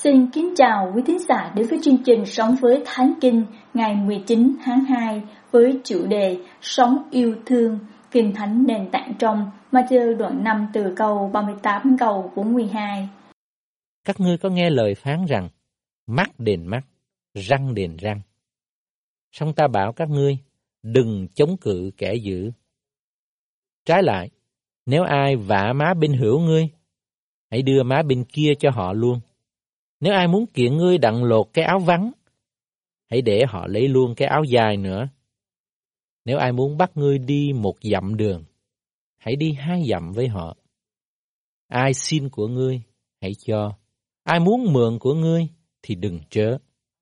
Xin kính chào quý thính giả đến với chương trình Sống với Thánh Kinh ngày 19 tháng 2 với chủ đề Sống yêu thương, Kinh Thánh nền tảng trong Ma-thi-ơ đoạn 5 từ câu 38 đến câu 42. Các ngươi có nghe lời phán rằng, mắt đền mắt, răng đền răng. Song ta bảo các ngươi, đừng chống cự kẻ dữ. Trái lại, nếu ai vạ má bên hữu ngươi, hãy đưa má bên kia cho họ luôn. Nếu ai muốn kiện ngươi đặng lột cái áo vắng, hãy để họ lấy luôn cái áo dài nữa. Nếu ai muốn bắt ngươi đi 1 dặm đường, hãy đi 2 dặm với họ. Ai xin của ngươi, hãy cho. Ai muốn mượn của ngươi, thì đừng trớ.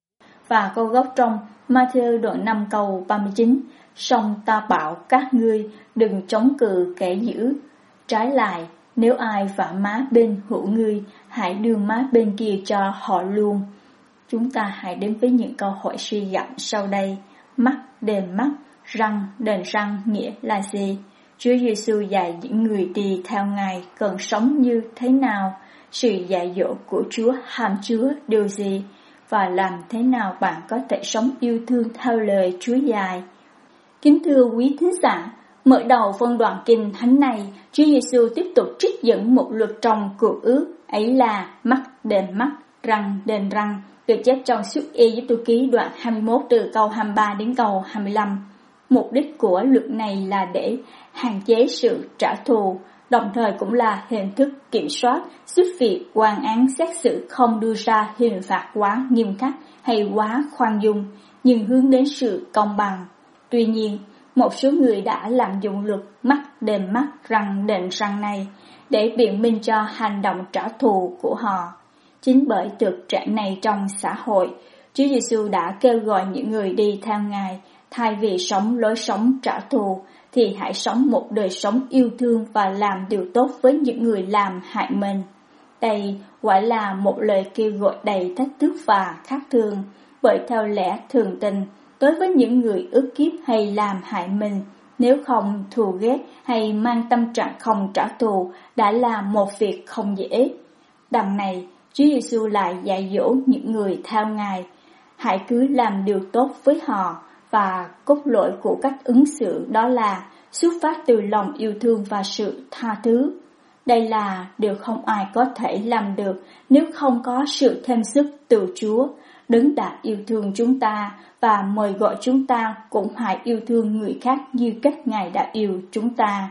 Và câu gốc trong Ma-thi-ơ đoạn 5 câu 39, song ta bảo các ngươi đừng chống cự kẻ dữ. Trái lại, nếu ai vạ má bên hữu ngươi, hãy đưa má bên kia cho họ luôn. Chúng ta hãy đến với những câu hỏi suy gẫm sau đây. Mắt đền mắt, răng đền răng nghĩa là gì? Chúa Giêsu dạy những người đi theo Ngài cần sống như thế nào? Sự dạy dỗ của Chúa hàm chứa điều gì? Và làm thế nào bạn có thể sống yêu thương theo lời Chúa dạy? Kính thưa quý thính giả, mở đầu phân đoạn kinh thánh này, Chúa Giêsu tiếp tục trích dẫn một luật trong Cựu Ước, ấy là mắt đền mắt, răng đền răng, được chép trong Xuất Ê-díp-tô ký đoạn 21 từ câu 23 đến câu 25. Mục đích của luật này là để hạn chế sự trả thù, đồng thời cũng là hình thức kiểm soát, giúp việc oan án xét xử không đưa ra hình phạt quá nghiêm khắc hay quá khoan dung, nhưng hướng đến sự công bằng. Tuy nhiên, một số người đã lạm dụng luật mắt đền mắt, răng đền răng này để biện minh cho hành động trả thù của họ. Chính bởi thực trạng này trong xã hội, Chúa Giêsu đã kêu gọi những người đi theo Ngài, thay vì sống lối sống trả thù, thì hãy sống một đời sống yêu thương và làm điều tốt với những người làm hại mình. Đây quả là một lời kêu gọi đầy thách thức và khắc thường, bởi theo lẽ thường tình, đối với những người ức hiếp hay làm hại mình, nếu không thù ghét hay mang tâm trạng không trả thù đã là một việc không dễ. Đằng này, Chúa Giêsu lại dạy dỗ những người theo Ngài, hãy cứ làm điều tốt với họ, và cốt lõi của cách ứng xử đó là xuất phát từ lòng yêu thương và sự tha thứ. Đây là điều không ai có thể làm được nếu không có sự thêm sức từ Chúa, Đấng đã yêu thương chúng ta và mời gọi chúng ta cũng hãy yêu thương người khác như cách Ngài đã yêu chúng ta.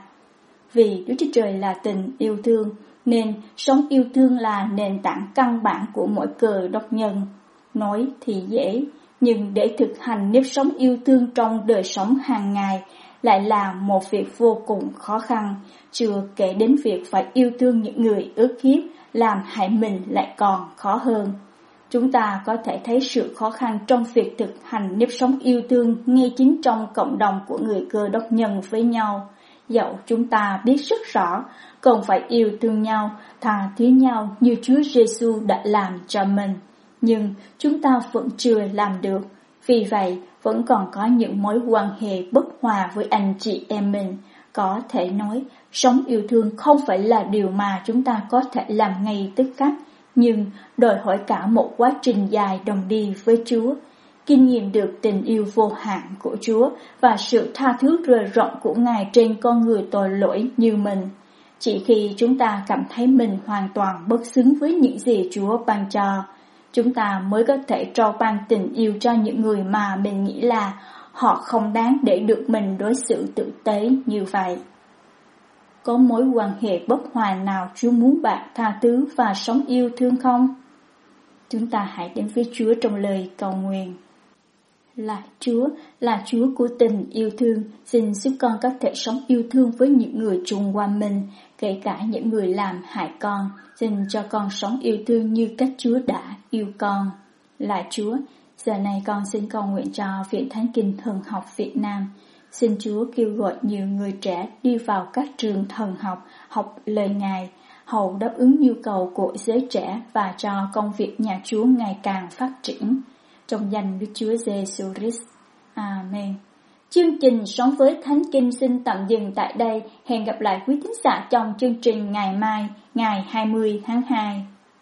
Vì Đức Chúa Trời là tình yêu thương, nên sống yêu thương là nền tảng căn bản của mỗi Cơ Đốc nhân. Nói thì dễ, nhưng để thực hành nếp sống yêu thương trong đời sống hàng ngày lại là một việc vô cùng khó khăn, chưa kể đến việc phải yêu thương những người ức hiếp, làm hại mình lại còn khó hơn. Chúng ta có thể thấy sự khó khăn trong việc thực hành nếp sống yêu thương ngay chính trong cộng đồng của người Cơ Đốc nhân với nhau. Dẫu chúng ta biết rất rõ, cần phải yêu thương nhau, tha thứ nhau như Chúa Giêsu đã làm cho mình. Nhưng chúng ta vẫn chưa làm được, vì vậy vẫn còn có những mối quan hệ bất hòa với anh chị em mình. Có thể nói, sống yêu thương không phải là điều mà chúng ta có thể làm ngay tức khắc, nhưng đòi hỏi cả một quá trình dài đồng đi với Chúa, kinh nghiệm được tình yêu vô hạn của Chúa và sự tha thứ rời rộng của Ngài trên con người tội lỗi như mình. Chỉ khi chúng ta cảm thấy mình hoàn toàn bất xứng với những gì Chúa ban cho, chúng ta mới có thể trao ban tình yêu cho những người mà mình nghĩ là họ không đáng để được mình đối xử tử tế như vậy. Có mối quan hệ bất hòa nào Chúa muốn bạn tha thứ và sống yêu thương không? Chúng ta hãy đến với Chúa trong lời cầu nguyện. Là Chúa của tình yêu thương, xin giúp con có thể sống yêu thương với những người chung quanh mình, kể cả những người làm hại con. Xin cho con sống yêu thương như cách Chúa đã yêu con. Là Chúa, giờ này con xin cầu nguyện cho Viện Thánh Kinh Thần học Việt Nam. Xin Chúa kêu gọi nhiều người trẻ đi vào các trường thần học, học lời Ngài, hầu đáp ứng nhu cầu của giới trẻ và cho công việc nhà Chúa ngày càng phát triển. Trong danh Đức Chúa Giêsu Christ. Amen. Chương trình Sống với Thánh Kinh xin tạm dừng tại đây. Hẹn gặp lại quý thính giả trong chương trình ngày mai, ngày 20 tháng 2.